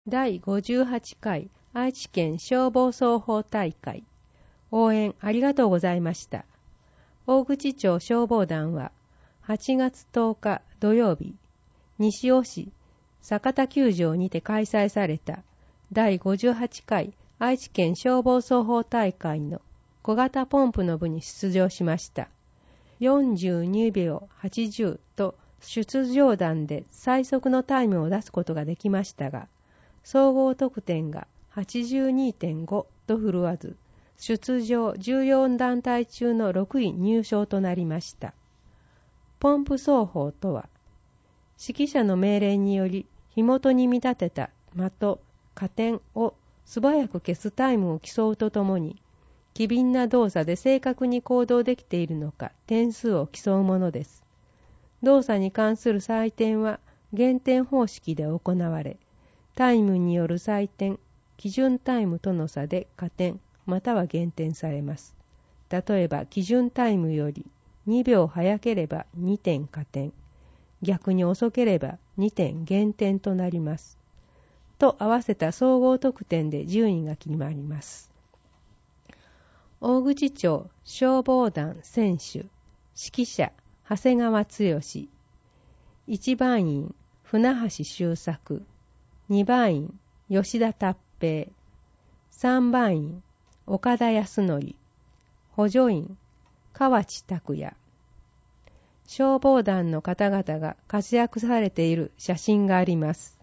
第58回愛知県消防操法大会応援ありがとうございました。大口町消防団は8月10日土曜日、西尾市酒田球場にて開催された第58回愛知県消防操法大会の小型ポンプの部に出場しました。42秒80と出場団で最速のタイムを出すことができましたが、総合得点が 82.5 と振るわず、出場14団体中の6位入賞となりました。ポンプ奏法とは、指揮者の命令により火元に見立てた的、火点を素早く消すタイムを競うとともに、機敏な動作で正確に行動できているのか点数を競うものです。動作に関する採点は減点方式で行われ、タイムによる採点、基準タイムとの差で加点または減点されます。例えば基準タイムより2秒早ければ2点加点、逆に遅ければ2点減点となります。と合わせた総合得点で順位が決まります。大口町消防団選手、指揮者長谷川剛、1番員船橋周作、2番員吉田達平、3番員岡田康則、補助員河内拓也。消防団の方々が活躍されている写真があります。